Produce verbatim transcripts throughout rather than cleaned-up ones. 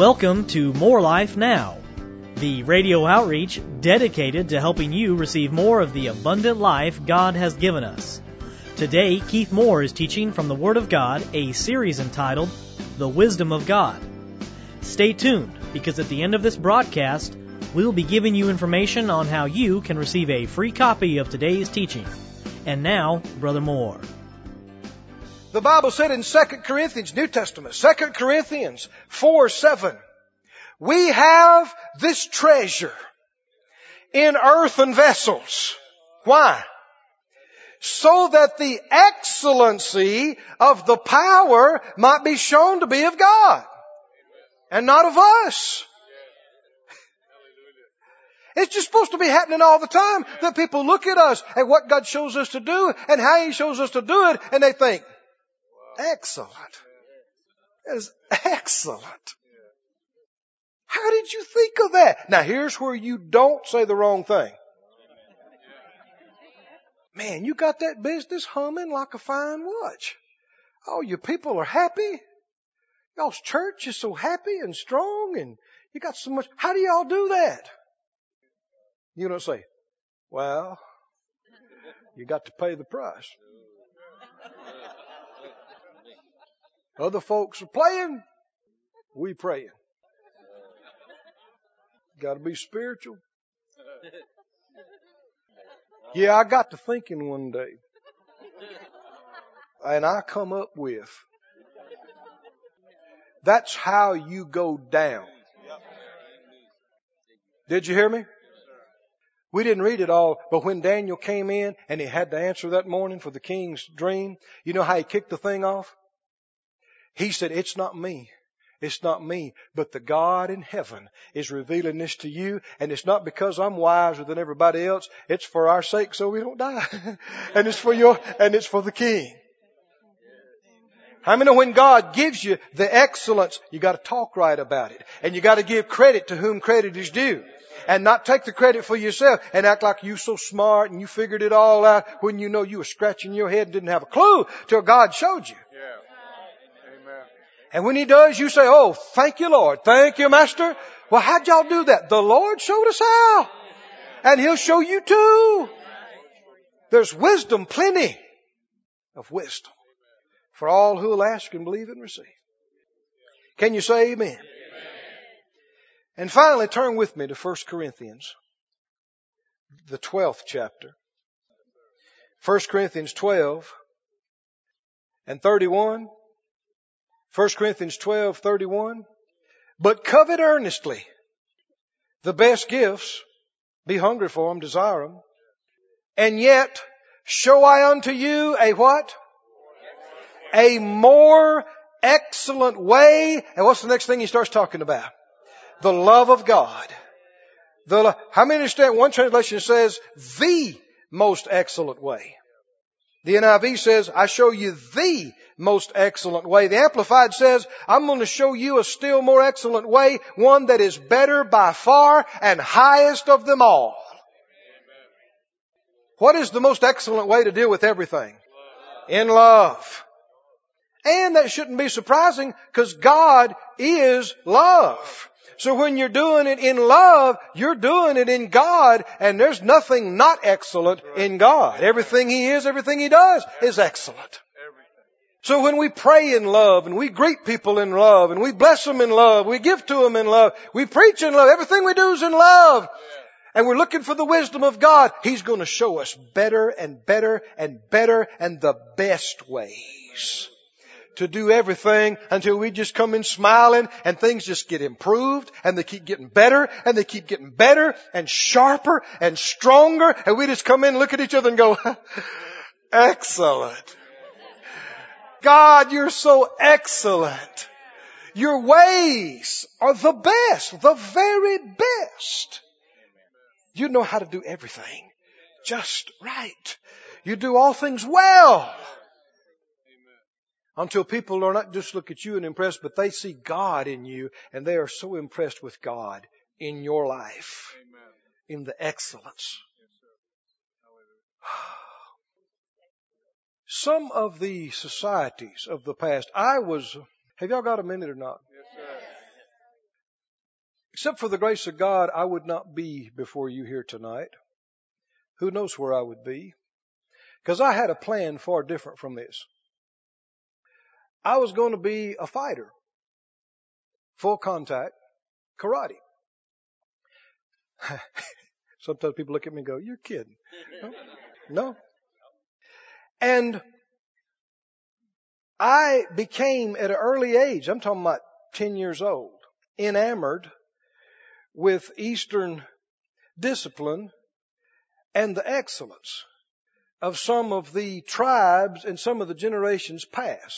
Welcome to More Life Now, the radio outreach dedicated to helping you receive more of the abundant life God has given us. Today, Keith Moore is teaching from the Word of God, a series entitled, The Wisdom of God. Stay tuned, because at the end of this broadcast, we'll be giving you information on how you can receive a free copy of today's teaching. And now, Brother Moore. The Bible said in Second Corinthians, New Testament, Second Corinthians four seven, we have this treasure in earthen vessels. Why? So that the excellency of the power might be shown to be of God and not of us. It's just supposed to be happening all the time that people look at us and what God shows us to do and how He shows us to do it, and they think, excellent. That is excellent. How did you think of that? Now here's where you don't say the wrong thing. Man, you got that business humming like a fine watch. Oh, your people are happy. Y'all's church is so happy and strong, and you got so much. How do y'all do that? You don't say, well, you got to pay the price. Other folks are playing, we praying. Got to be spiritual. Yeah, I got to thinking one day, and I come up with, that's how you go down. Did you hear me? We didn't read it all, but when Daniel came in and he had to answer that morning for the king's dream, you know how he kicked the thing off? He said, it's not me. It's not me, but the God in heaven is revealing this to you. And it's not because I'm wiser than everybody else. It's for our sake so we don't die. and it's for your, and it's for the king. How many know when God gives you the excellence, you got to talk right about it. And you got to give credit to whom credit is due. And not take the credit for yourself and act like you're so smart and you figured it all out when you know you were scratching your head and didn't have a clue till God showed you. And when He does, you say, oh, thank you, Lord. Thank you, Master. Well, how'd y'all do that? The Lord showed us how. And He'll show you too. There's wisdom, plenty of wisdom for all who will ask and believe and receive. Can you say amen? Amen. And finally, turn with me to First Corinthians, the twelfth chapter. First Corinthians twelve and thirty-one. First Corinthians twelve, thirty-one. But covet earnestly the best gifts, be hungry for them, desire them. And yet show I unto you a what? A more excellent way. And what's the next thing he starts talking about? The love of God. The, how many understand? One translation says the most excellent way. The N I V says, I show you the most excellent way. The Amplified says, I'm going to show you a still more excellent way, one that is better by far and highest of them all. What is the most excellent way to deal with everything? In love. And that shouldn't be surprising because God is love. So when you're doing it in love, you're doing it in God, and there's nothing not excellent in God. Everything He is, everything He does is excellent. So when we pray in love, and we greet people in love, and we bless them in love, we give to them in love, we preach in love, everything we do is in love, and we're looking for the wisdom of God, He's going to show us better and better and better and the best ways to do everything until we just come in smiling and things just get improved and they keep getting better and they keep getting better and sharper and stronger, and we just come in and look at each other and go, excellent. God, you're so excellent. Your ways are the best, the very best. You know how to do everything just right. You do all things well. Until people are not just look at you and impressed, but they see God in you, and they are so impressed with God in your life. Amen. In the excellence. Yes, Some of the societies of the past, I was, have y'all got a minute or not? Yes, sir. Except for the grace of God, I would not be before you here tonight. Who knows where I would be? Because I had a plan far different from this. I was going to be a fighter. Full contact. Karate. Sometimes people look at me and go, you're kidding. No. no. And I became, at an early age, I'm talking about ten years old, enamored with Eastern discipline and the excellence of some of the tribes and some of the generations past.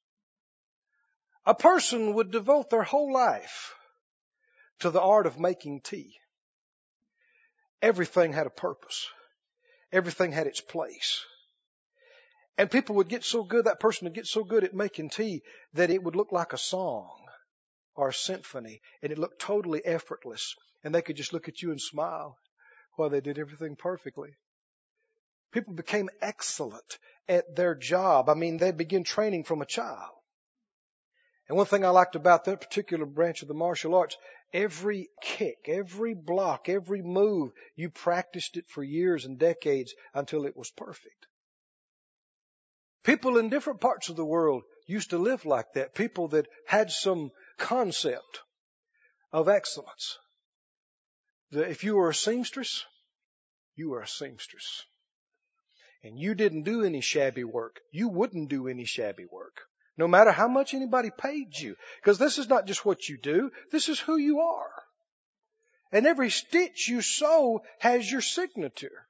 A person would devote their whole life to the art of making tea. Everything had a purpose. Everything had its place. And people would get so good, that person would get so good at making tea that it would look like a song or a symphony, and it looked totally effortless. And they could just look at you and smile while they did everything perfectly. People became excellent at their job. I mean, they began training from a child. And one thing I liked about that particular branch of the martial arts, every kick, every block, every move, you practiced it for years and decades until it was perfect. People in different parts of the world used to live like that. People that had some concept of excellence. If you were a seamstress, you were a seamstress. And you didn't do any shabby work. You wouldn't do any shabby work. No matter how much anybody paid you. Because this is not just what you do. This is who you are. And every stitch you sew has your signature.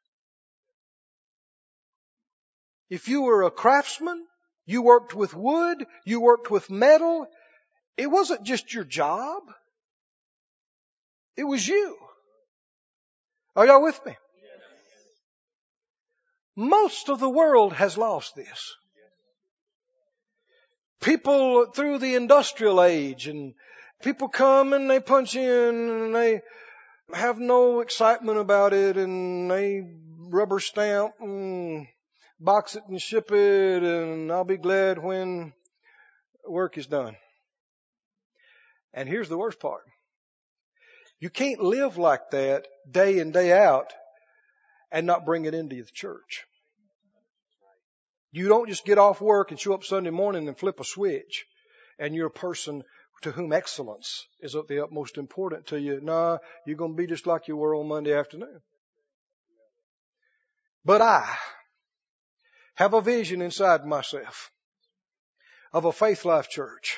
If you were a craftsman, you worked with wood, you worked with metal, it wasn't just your job. It was you. Are y'all with me? Most of the world has lost this. People through the industrial age, and people come and they punch in and they have no excitement about it, and they rubber stamp and box it and ship it, and I'll be glad when work is done. And here's the worst part. You can't live like that day in, day out and not bring it into the church. You don't just get off work and show up Sunday morning and flip a switch and you're a person to whom excellence is of the utmost important to you. No, you're going to be just like you were on Monday afternoon. But I have a vision inside myself of a Faith Life church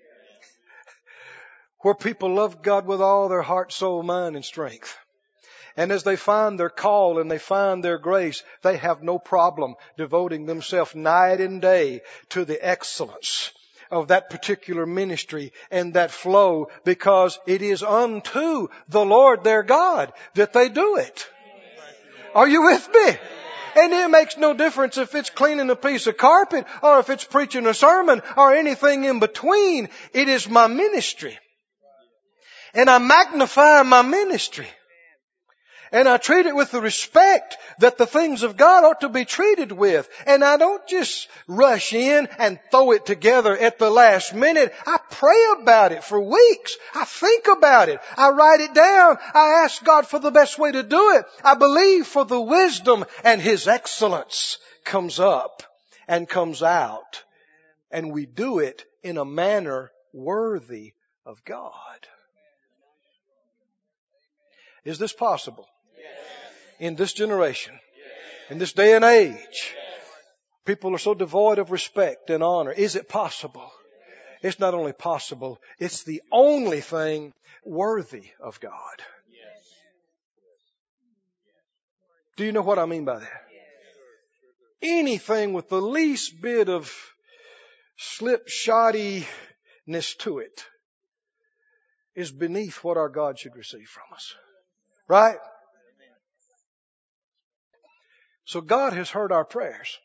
where people love God with all their heart, soul, mind, and strength. And as they find their call and they find their grace, they have no problem devoting themselves night and day to the excellence of that particular ministry and that flow, because it is unto the Lord their God that they do it. Are you with me? And it makes no difference if it's cleaning a piece of carpet or if it's preaching a sermon or anything in between. It is my ministry. And I magnify my ministry. And I treat it with the respect that the things of God ought to be treated with. And I don't just rush in and throw it together at the last minute. I pray about it for weeks. I think about it. I write it down. I ask God for the best way to do it. I believe for the wisdom, and His excellence comes up and comes out. And we do it in a manner worthy of God. Is this possible? In this generation, in this day and age, people are so devoid of respect and honor. Is it possible? It's not only possible, it's the only thing worthy of God. Do you know what I mean by that? Anything with the least bit of slipshoddiness to it is beneath what our God should receive from us. Right? So God has heard our prayers,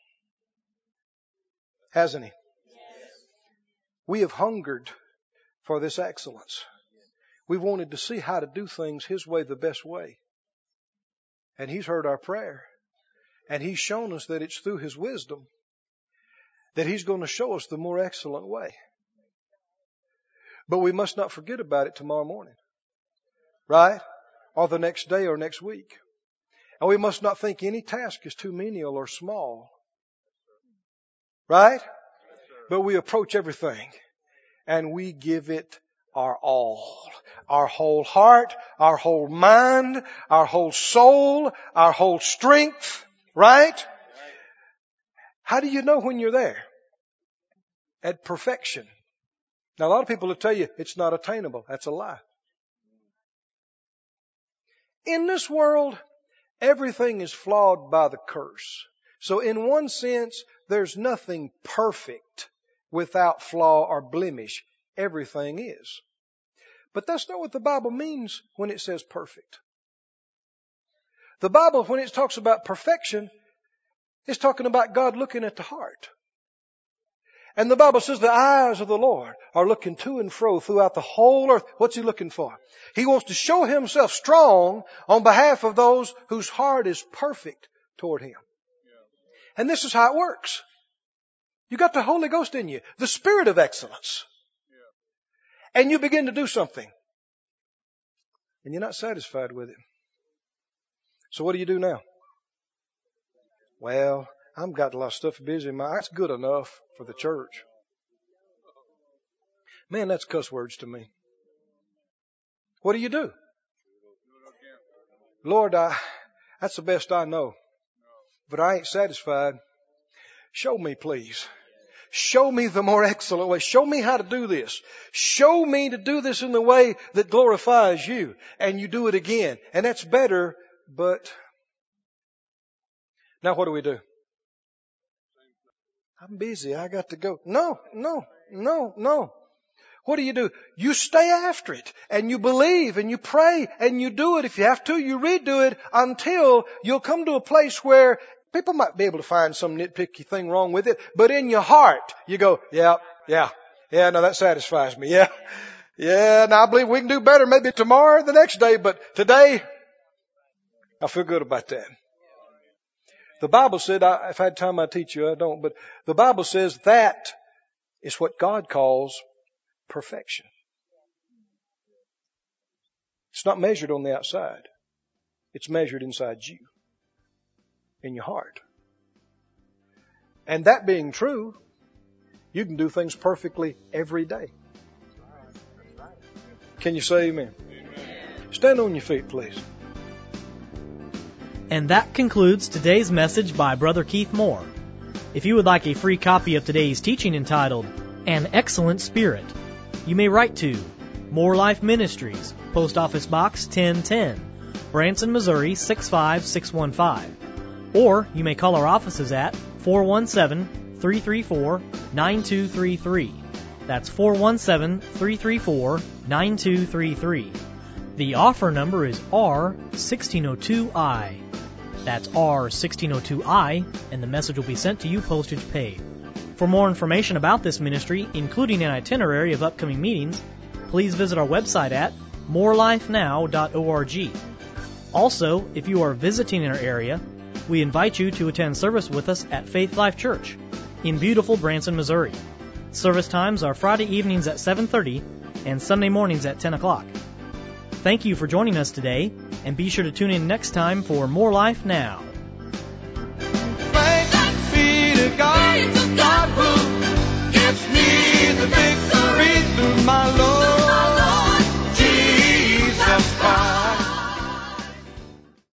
hasn't He? We have hungered for this excellence. We wanted to see how to do things His way, the best way. And He's heard our prayer. And He's shown us that it's through His wisdom that He's going to show us the more excellent way. But we must not forget about it tomorrow morning. right? Or the next day or next week. And we must not think any task is too menial or small. Right? But we approach everything and we give it our all. Our whole heart, our whole mind, our whole soul, our whole strength. Right? How do you know when you're there? At perfection. Now a lot of people will tell you it's not attainable. That's a lie. In this world, everything is flawed by the curse. So in one sense, there's nothing perfect without flaw or blemish. Everything is. But that's not what the Bible means when it says perfect. The Bible, when it talks about perfection, is talking about God looking at the heart. And the Bible says the eyes of the Lord are looking to and fro throughout the whole earth. What's He looking for? He wants to show Himself strong on behalf of those whose heart is perfect toward Him. And this is how it works. You got the Holy Ghost in you, the Spirit of excellence. And you begin to do something. And you're not satisfied with it. So what do you do now? Well, I've got a lot of stuff busy in my, that's good enough for the church. Man, that's cuss words to me. What do you do? Lord, I, that's the best I know. But I ain't satisfied. Show me, please. Show me the more excellent way. Show me how to do this. Show me to do this in the way that glorifies you. And you do it again. And that's better, but now what do we do? I'm busy. I got to go. No, no, no, no. What do you do? You stay after it and you believe and you pray and you do it. If you have to, you redo it until you'll come to a place where people might be able to find some nitpicky thing wrong with it. But in your heart, you go, yeah, yeah, yeah, no, that satisfies me. Yeah, yeah, now I believe we can do better maybe tomorrow or the next day. But today, I feel good about that. The Bible said, I, if I had time I'd teach you, I don't, but the Bible says that is what God calls perfection. It's not measured on the outside. It's measured inside you, in your heart. And that being true, you can do things perfectly every day. Can you say amen? Amen. Stand on your feet, please. And that concludes today's message by Brother Keith Moore. If you would like a free copy of today's teaching entitled, An Excellent Spirit, you may write to More Life Ministries, Post Office Box ten ten, Branson, Missouri six five six one five. Or you may call our offices at four one seven, three three four, nine two three three. That's four one seven, three three four, nine two three three. The offer number is R sixteen oh two I. That's R sixteen oh two I, and the message will be sent to you postage paid. For more information about this ministry, including an itinerary of upcoming meetings, please visit our website at more life now dot org. Also, if you are visiting our area, we invite you to attend service with us at Faith Life Church in beautiful Branson, Missouri. Service times are Friday evenings at seven thirty and Sunday mornings at ten o'clock. Thank you for joining us today, and be sure to tune in next time for More Life Now.